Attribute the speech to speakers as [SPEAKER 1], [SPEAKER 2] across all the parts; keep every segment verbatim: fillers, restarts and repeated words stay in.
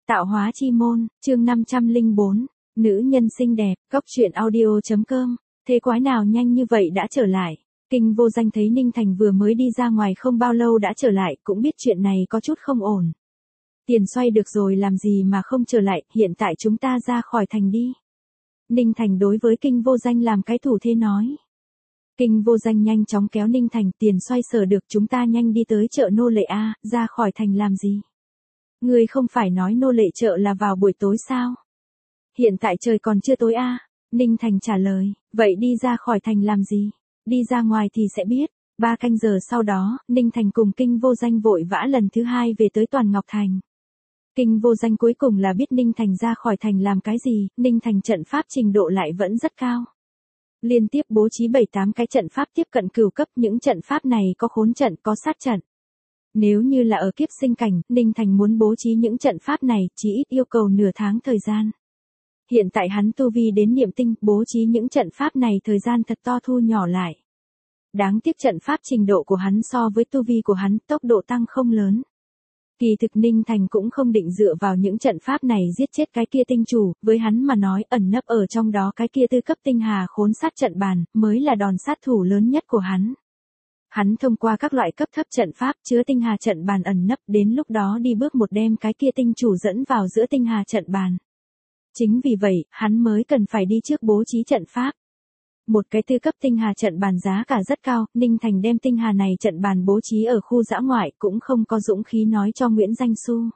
[SPEAKER 1] Tạo hóa chi môn, chương năm trăm lẻ bốn, nữ nhân xinh đẹp, cốc truyện audio.com, thế quái nào nhanh như vậy đã trở lại. Kinh Vô Danh thấy Ninh Thành vừa mới đi ra ngoài không bao lâu đã trở lại, cũng biết chuyện này có chút không ổn. Tiền xoay được rồi làm gì mà không trở lại, hiện tại chúng ta ra khỏi thành đi. Ninh Thành đối với Kinh Vô Danh làm cái thủ thế nói. Kinh Vô Danh nhanh chóng kéo Ninh Thành, tiền xoay sở được, chúng ta nhanh đi tới chợ nô lệ a, ra khỏi thành làm gì? Ngươi không phải nói nô lệ chợ là vào buổi tối sao? Hiện tại trời còn chưa tối a. Ninh Thành trả lời, vậy đi ra khỏi thành làm gì? Đi ra ngoài thì sẽ biết. Ba canh giờ sau đó, Ninh Thành cùng Kinh Vô Danh vội vã lần thứ hai về tới Toàn Ngọc Thành. Kinh Vô Danh cuối cùng là biết Ninh Thành ra khỏi thành làm cái gì, Ninh Thành trận pháp trình độ lại vẫn rất cao. Liên tiếp bố trí bảy tám cái trận pháp tiếp cận cửu cấp, những trận pháp này có khốn trận, có sát trận. Nếu như là ở kiếp sinh cảnh, Ninh Thành muốn bố trí những trận pháp này, chỉ ít yêu cầu nửa tháng thời gian. Hiện tại hắn tu vi đến niệm tinh, bố trí những trận pháp này thời gian thật to thu nhỏ lại. Đáng tiếc trận pháp trình độ của hắn so với tu vi của hắn, tốc độ tăng không lớn. Kỳ thực Ninh Thành cũng không định dựa vào những trận pháp này giết chết cái kia tinh chủ, với hắn mà nói ẩn nấp ở trong đó cái kia tư cấp tinh hà khốn sát trận bàn, mới là đòn sát thủ lớn nhất của hắn. Hắn thông qua các loại cấp thấp trận pháp chứa tinh hà trận bàn ẩn nấp, đến lúc đó đi bước một đem cái kia tinh chủ dẫn vào giữa tinh hà trận bàn. Chính vì vậy, hắn mới cần phải đi trước bố trí trận pháp. Một cái tư cấp tinh hà trận bàn giá cả rất cao, Ninh Thành đem tinh hà này trận bàn bố trí ở khu dã ngoại, cũng không có dũng khí nói cho Nguyễn Danh Xu.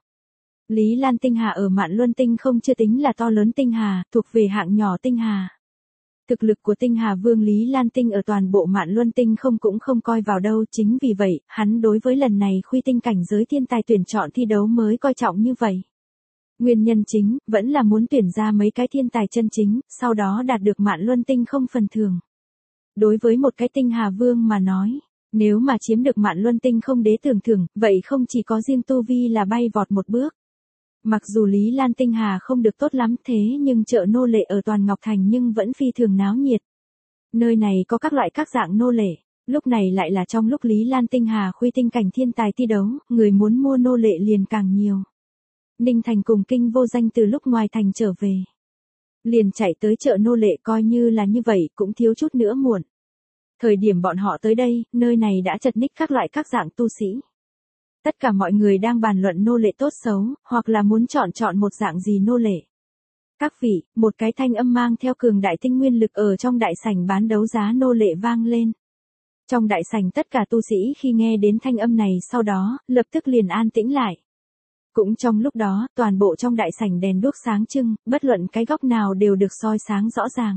[SPEAKER 1] Lý Lan tinh hà ở Mạn Luân tinh không chưa tính là to lớn tinh hà, thuộc về hạng nhỏ tinh hà. Thực lực của tinh hà vương Lý Lan tinh ở toàn bộ Mạn Luân tinh không cũng không coi vào đâu, chính vì vậy, hắn đối với lần này khuy tinh cảnh giới thiên tài tuyển chọn thi đấu mới coi trọng như vậy. Nguyên nhân chính, vẫn là muốn tuyển ra mấy cái thiên tài chân chính, sau đó đạt được Mạn Luân tinh không phần thưởng. Đối với một cái tinh hà vương mà nói, nếu mà chiếm được Mạn Luân tinh không đế tưởng thưởng, vậy không chỉ có riêng tu vi là bay vọt một bước. Mặc dù Lý Lan tinh hà không được tốt lắm thế nhưng chợ nô lệ ở Toàn Ngọc Thành nhưng vẫn phi thường náo nhiệt. Nơi này có các loại các dạng nô lệ, lúc này lại là trong lúc Lý Lan tinh hà khuy tinh cảnh thiên tài thi đấu, người muốn mua nô lệ liền càng nhiều. Ninh Thành cùng Kinh Vô Danh từ lúc ngoài thành trở về, liền chạy tới chợ nô lệ, coi như là như vậy cũng thiếu chút nữa muộn. Thời điểm bọn họ tới đây, nơi này đã chật ních các loại các dạng tu sĩ. Tất cả mọi người đang bàn luận nô lệ tốt xấu, hoặc là muốn chọn chọn một dạng gì nô lệ. Các vị, một cái thanh âm mang theo cường đại tinh nguyên lực ở trong đại sảnh bán đấu giá nô lệ vang lên. Trong đại sảnh tất cả tu sĩ khi nghe đến thanh âm này sau đó, lập tức liền an tĩnh lại. Cũng trong lúc đó, toàn bộ trong đại sảnh đèn đuốc sáng trưng, bất luận cái góc nào đều được soi sáng rõ ràng.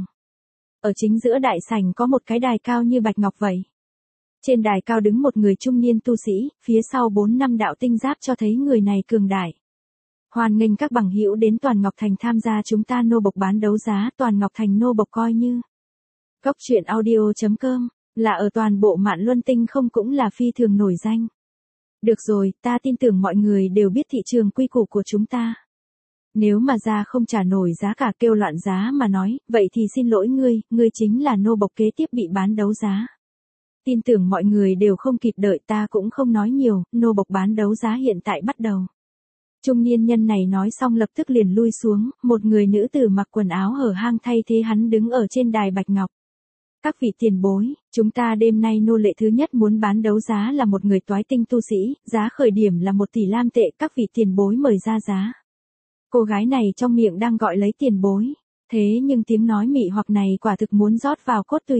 [SPEAKER 1] Ở chính giữa đại sảnh có một cái đài cao như bạch ngọc vậy. Trên đài cao đứng một người trung niên tu sĩ, phía sau bốn năm đạo tinh giáp cho thấy người này cường đại. Hoan nghênh các bằng hữu đến Toàn Ngọc Thành tham gia chúng ta nô bộc bán đấu giá, Toàn Ngọc Thành nô bộc coi như. Cốc truyện audio.com, là ở toàn bộ Mạn Luân tinh không cũng là phi thường nổi danh. Được rồi, ta tin tưởng mọi người đều biết thị trường quy củ của chúng ta. Nếu mà ra không trả nổi giá cả kêu loạn giá mà nói, vậy thì xin lỗi ngươi, ngươi chính là nô bộc kế tiếp bị bán đấu giá. Tin tưởng mọi người đều không kịp đợi, ta cũng không nói nhiều, nô bộc bán đấu giá hiện tại bắt đầu. Trung niên nhân này nói xong lập tức liền lui xuống, một người nữ tử mặc quần áo hở hang thay thế hắn đứng ở trên đài bạch ngọc. Các vị tiền bối, chúng ta đêm nay nô lệ thứ nhất muốn bán đấu giá là một người toái tinh tu sĩ, giá khởi điểm là một tỷ lam tệ, các vị tiền bối mời ra giá. Cô gái này trong miệng đang gọi lấy tiền bối, thế nhưng tiếng nói mị hoặc này quả thực muốn rót vào cốt tủy.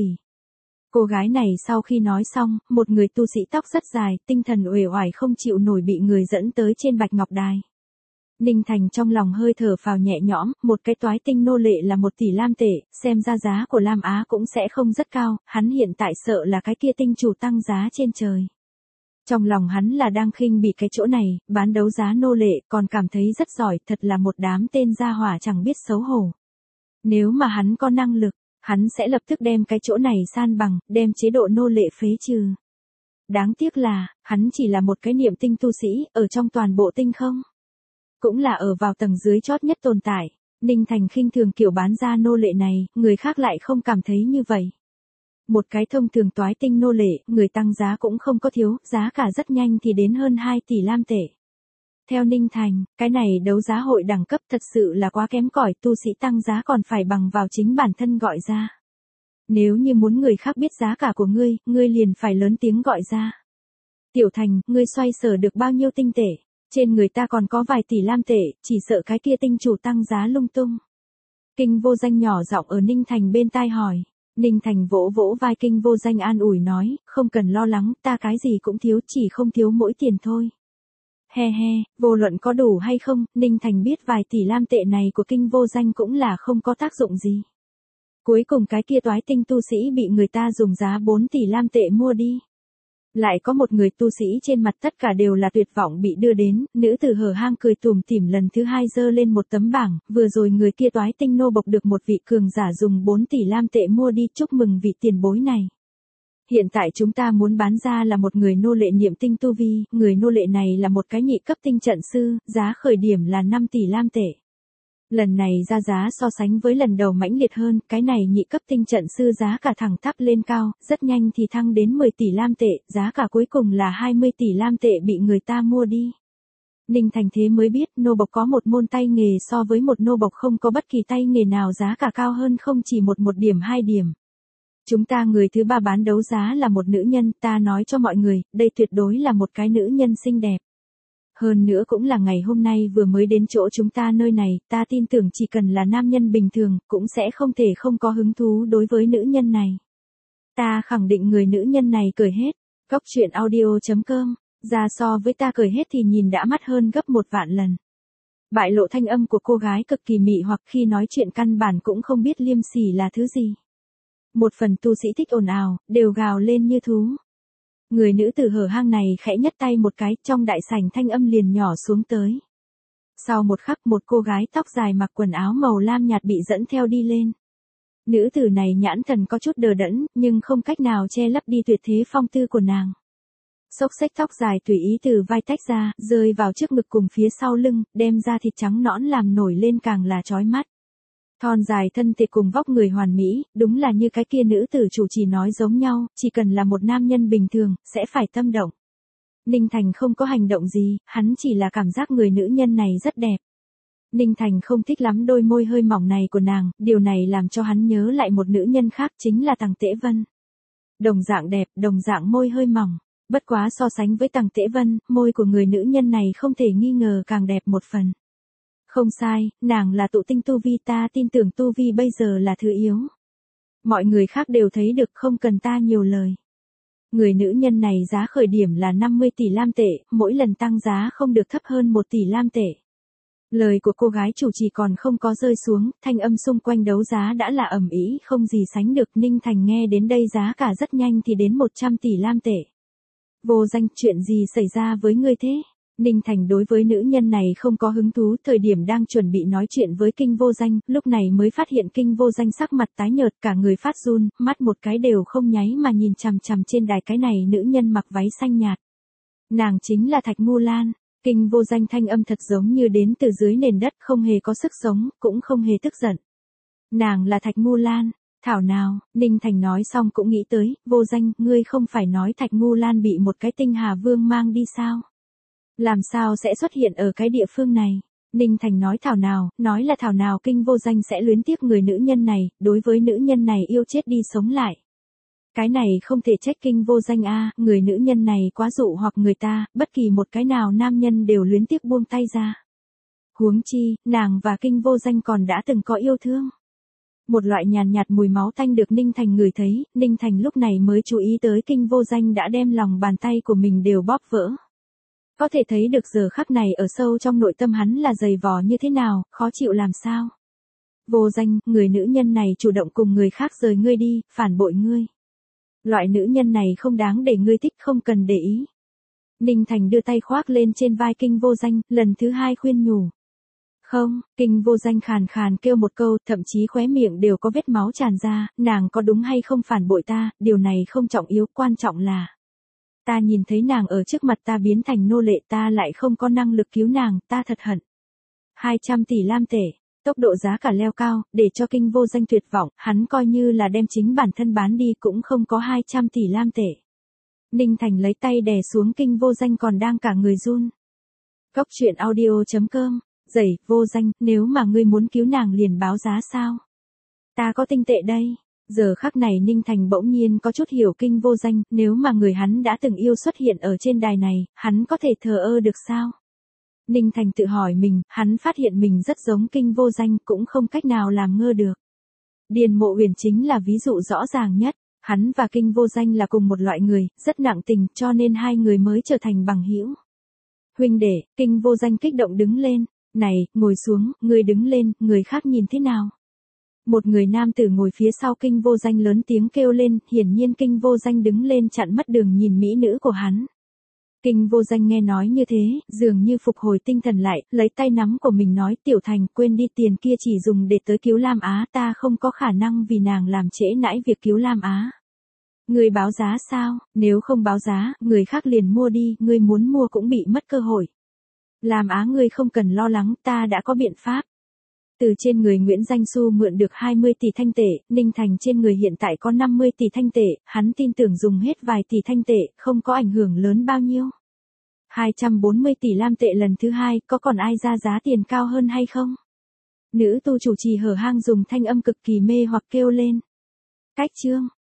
[SPEAKER 1] Cô gái này sau khi nói xong, một người tu sĩ tóc rất dài, tinh thần uể oải không chịu nổi bị người dẫn tới trên bạch ngọc đài. Ninh Thành trong lòng hơi thở phào nhẹ nhõm, một cái toái tinh nô lệ là một tỷ lam tệ, xem ra giá của Lam Á cũng sẽ không rất cao, hắn hiện tại sợ là cái kia tinh chủ tăng giá trên trời. Trong lòng hắn là đang khinh bị cái chỗ này, bán đấu giá nô lệ, còn cảm thấy rất giỏi, thật là một đám tên gia hỏa chẳng biết xấu hổ. Nếu mà hắn có năng lực, hắn sẽ lập tức đem cái chỗ này san bằng, đem chế độ nô lệ phế trừ. Đáng tiếc là, hắn chỉ là một cái niệm tinh tu sĩ, ở trong toàn bộ tinh không. Cũng là ở vào tầng dưới chót nhất tồn tại. Ninh Thành khinh thường kiểu bán ra nô lệ này, người khác lại không cảm thấy như vậy. Một cái thông thường toái tinh nô lệ, người tăng giá cũng không có thiếu, giá cả rất nhanh thì đến hơn hai tỷ lam tệ. Theo Ninh Thành, cái này đấu giá hội đẳng cấp thật sự là quá kém cỏi, tu sĩ tăng giá còn phải bằng vào chính bản thân gọi ra. Nếu như muốn người khác biết giá cả của ngươi, ngươi liền phải lớn tiếng gọi ra. Tiểu Thành, ngươi xoay sở được bao nhiêu tinh tệ? Trên người ta còn có vài tỷ lam tệ, chỉ sợ cái kia tinh chủ tăng giá lung tung. Kinh Vô Danh nhỏ giọng ở Ninh Thành bên tai hỏi. Ninh Thành vỗ vỗ vai Kinh Vô Danh an ủi nói, không cần lo lắng, ta cái gì cũng thiếu, chỉ không thiếu mỗi tiền thôi. He he, vô luận có đủ hay không, Ninh Thành biết vài tỷ lam tệ này của Kinh Vô Danh cũng là không có tác dụng gì. Cuối cùng cái kia toái tinh tu sĩ bị người ta dùng giá bốn tỷ lam tệ mua đi. Lại có một người tu sĩ trên mặt tất cả đều là tuyệt vọng bị đưa đến, nữ tử hở hang cười tủm tỉm lần thứ hai giơ lên một tấm bảng, vừa rồi người kia toái tinh nô bộc được một vị cường giả dùng bốn tỷ lam tệ mua đi, chúc mừng vị tiền bối này. Hiện tại chúng ta muốn bán ra là một người nô lệ niệm tinh tu vi, người nô lệ này là một cái nhị cấp tinh trận sư, giá khởi điểm là năm tỷ lam tệ. Lần này ra giá so sánh với lần đầu mãnh liệt hơn, cái này nhị cấp tinh trận sư giá cả thẳng tắp lên cao, rất nhanh thì thăng đến mười tỷ lam tệ, giá cả cuối cùng là hai mươi tỷ lam tệ bị người ta mua đi. Ninh Thành thế mới biết nô bộc có một môn tay nghề so với một nô bộc không có bất kỳ tay nghề nào giá cả cao hơn không chỉ một một điểm hai điểm. Chúng ta người thứ ba bán đấu giá là một nữ nhân, ta nói cho mọi người, đây tuyệt đối là một cái nữ nhân xinh đẹp. Hơn nữa cũng là ngày hôm nay vừa mới đến chỗ chúng ta nơi này, ta tin tưởng chỉ cần là nam nhân bình thường, cũng sẽ không thể không có hứng thú đối với nữ nhân này. Ta khẳng định người nữ nhân này cười hết. Góc truyện audio chấm com, ra so với ta cười hết thì nhìn đã mắt hơn gấp một vạn lần. Bại lộ thanh âm của cô gái cực kỳ mị hoặc khi nói chuyện căn bản cũng không biết liêm sỉ là thứ gì. Một phần tu sĩ thích ồn ào, đều gào lên như thú. Người nữ tử hở hang này khẽ nhấc tay một cái, trong đại sảnh thanh âm liền nhỏ xuống tới. Sau một khắc một cô gái tóc dài mặc quần áo màu lam nhạt bị dẫn theo đi lên. Nữ tử này nhãn thần có chút đờ đẫn, nhưng không cách nào che lấp đi tuyệt thế phong tư của nàng. Xốc xếch tóc dài tùy ý từ vai tách ra, rơi vào trước ngực cùng phía sau lưng, đem ra thịt trắng nõn làm nổi lên càng là chói mắt. Thon dài thân thể cùng vóc người hoàn mỹ, đúng là như cái kia nữ tử chủ chỉ nói giống nhau, chỉ cần là một nam nhân bình thường, sẽ phải tâm động. Ninh Thành không có hành động gì, hắn chỉ là cảm giác người nữ nhân này rất đẹp. Ninh Thành không thích lắm đôi môi hơi mỏng này của nàng, điều này làm cho hắn nhớ lại một nữ nhân khác chính là Tằng Tễ Vân. Đồng dạng đẹp, đồng dạng môi hơi mỏng. Bất quá so sánh với Tằng Tễ Vân, môi của người nữ nhân này không thể nghi ngờ càng đẹp một phần. Không sai, nàng là tụ tinh tu vi, ta tin tưởng tu vi bây giờ là thứ yếu. Mọi người khác đều thấy được, không cần ta nhiều lời. Người nữ nhân này giá khởi điểm là năm mươi tỷ lam tệ, mỗi lần tăng giá không được thấp hơn một tỷ lam tệ. Lời của cô gái chủ trì còn không có rơi xuống, thanh âm xung quanh đấu giá đã là ầm ĩ không gì sánh được. Ninh Thành nghe đến đây giá cả rất nhanh thì đến một trăm tỷ lam tệ. Vô Danh, chuyện gì xảy ra với ngươi thế? Ninh Thành đối với nữ nhân này không có hứng thú, thời điểm đang chuẩn bị nói chuyện với Kinh Vô Danh, lúc này mới phát hiện Kinh Vô Danh sắc mặt tái nhợt, cả người phát run, mắt một cái đều không nháy mà nhìn chằm chằm trên đài cái này nữ nhân mặc váy xanh nhạt. Nàng chính là Thạch Ngu Lan. Kinh Vô Danh thanh âm thật giống như đến từ dưới nền đất, không hề có sức sống, cũng không hề tức giận. Nàng là Thạch Ngu Lan. Thảo nào, Ninh Thành nói xong cũng nghĩ tới, Vô Danh, ngươi không phải nói Thạch Ngu Lan bị một cái tinh hà vương mang đi sao? Làm sao sẽ xuất hiện ở cái địa phương này? Ninh Thành nói thảo nào, nói là thảo nào Kinh Vô Danh sẽ luyến tiếc người nữ nhân này, đối với nữ nhân này yêu chết đi sống lại. Cái này không thể trách Kinh Vô Danh a, người nữ nhân này quá dụ hoặc người ta, bất kỳ một cái nào nam nhân đều luyến tiếc buông tay ra. Huống chi, nàng và Kinh Vô Danh còn đã từng có yêu thương. Một loại nhàn nhạt mùi máu tanh được Ninh Thành ngửi thấy, Ninh Thành lúc này mới chú ý tới Kinh Vô Danh đã đem lòng bàn tay của mình đều bóp vỡ. Có thể thấy được giờ khắc này ở sâu trong nội tâm hắn là dày vò như thế nào, khó chịu làm sao. Vô Danh, người nữ nhân này chủ động cùng người khác rời ngươi đi, phản bội ngươi. Loại nữ nhân này không đáng để ngươi thích, không cần để ý. Ninh Thành đưa tay khoác lên trên vai Kinh Vô Danh, lần thứ hai khuyên nhủ. Không, Kinh Vô Danh khàn khàn kêu một câu, thậm chí khóe miệng đều có vết máu tràn ra, nàng có đúng hay không phản bội ta, điều này không trọng yếu, quan trọng là ta nhìn thấy nàng ở trước mặt ta biến thành nô lệ, ta lại không có năng lực cứu nàng, ta thật hận. hai trăm tỷ lam tệ, tốc độ giá cả leo cao, để cho Kinh Vô Danh tuyệt vọng, hắn coi như là đem chính bản thân bán đi cũng không có hai trăm tỷ lam tệ. Ninh Thành lấy tay đè xuống Kinh Vô Danh còn đang cả người run. Cóc truyện audio chấm com, dậy, vô danh, nếu mà ngươi muốn cứu nàng liền báo giá sao? Ta có tinh tệ đây. Giờ khắc này Ninh Thành bỗng nhiên có chút hiểu Kinh Vô Danh, nếu mà người hắn đã từng yêu xuất hiện ở trên đài này, hắn có thể thờ ơ được sao? Ninh Thành tự hỏi mình, hắn phát hiện mình rất giống Kinh Vô Danh, cũng không cách nào làm ngơ được. Điền Mộ Uyển chính là ví dụ rõ ràng nhất, hắn và Kinh Vô Danh là cùng một loại người, rất nặng tình, cho nên hai người mới trở thành bằng hữu. Huynh đệ, Kinh Vô Danh kích động đứng lên, này, ngồi xuống, ngươi đứng lên, người khác nhìn thế nào? Một người nam tử ngồi phía sau Kinh Vô Danh lớn tiếng kêu lên, hiển nhiên Kinh Vô Danh đứng lên chặn mất đường nhìn mỹ nữ của hắn. Kinh Vô Danh nghe nói như thế, dường như phục hồi tinh thần lại, lấy tay nắm của mình nói, Tiểu Thành, quên đi, tiền kia chỉ dùng để tới cứu Lam Á, ta không có khả năng vì nàng làm trễ nãi việc cứu Lam Á. Ngươi báo giá sao? Nếu không báo giá, người khác liền mua đi, ngươi muốn mua cũng bị mất cơ hội. Lam Á ngươi không cần lo lắng, ta đã có biện pháp. Từ trên người Nguyễn Danh Xu mượn được hai mươi tỷ thanh tệ, Ninh Thành trên người hiện tại có năm mươi tỷ thanh tệ, hắn tin tưởng dùng hết vài tỷ thanh tệ, không có ảnh hưởng lớn bao nhiêu. hai trăm bốn mươi tỷ lam tệ lần thứ hai, có còn ai ra giá tiền cao hơn hay không? Nữ tu chủ trì hở hang dùng thanh âm cực kỳ mê hoặc kêu lên. Cách chương.